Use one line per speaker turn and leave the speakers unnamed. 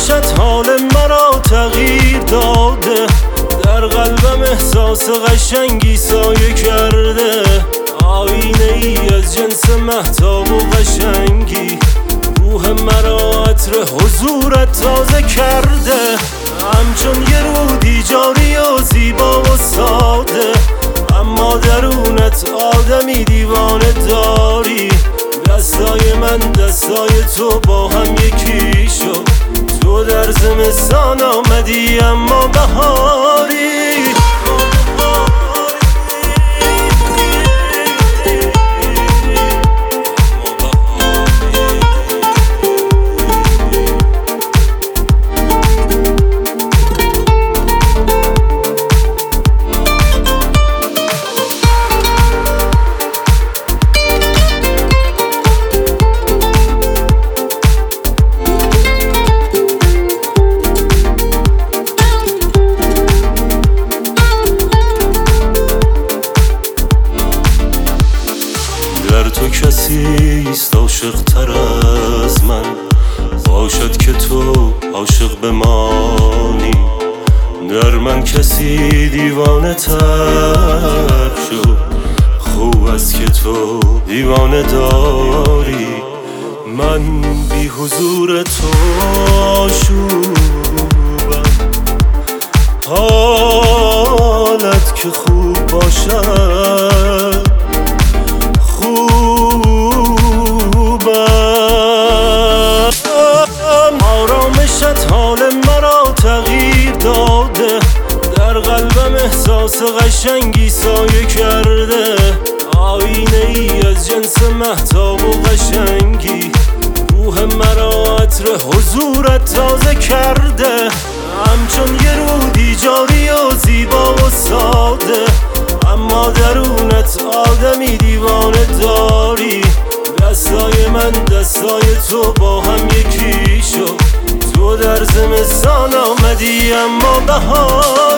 آرامشت حال مرا تغییر داده، در قلبم احساس قشنگی سایه کرده. آینه ای از جنس مهتاب و قشنگی، روح مرا عطر حضورت تازه کرده. همچون یه رودی جاری و زیبا و ساده، اما درونت آدمی دیوانه داری. دستای من دستای تو با هم یکی شد، تو در زمستان آمدی اما بهاری. در تو کسی است عاشق تر از من، باشد که تو عاشق بمانی. در من کسی دیوانه تر شد، خوب است که تو دیوانه داری. من بی حضور تو آشوبم، حالت که خوب باشد آرامشت حال مرا تغییر داده، در قلبم احساس قشنگی سایه کرده. آینه ای از جنس مهتاب و قشنگی، روح مرا عطر حضورت تازه کرده. همچون یه رودی جاری و زیبا و ساده، اما درونت آدمی دیوانه داری. دستای من دستای تو با هم یکی شد، تو در زمستان آمدی اما بهار.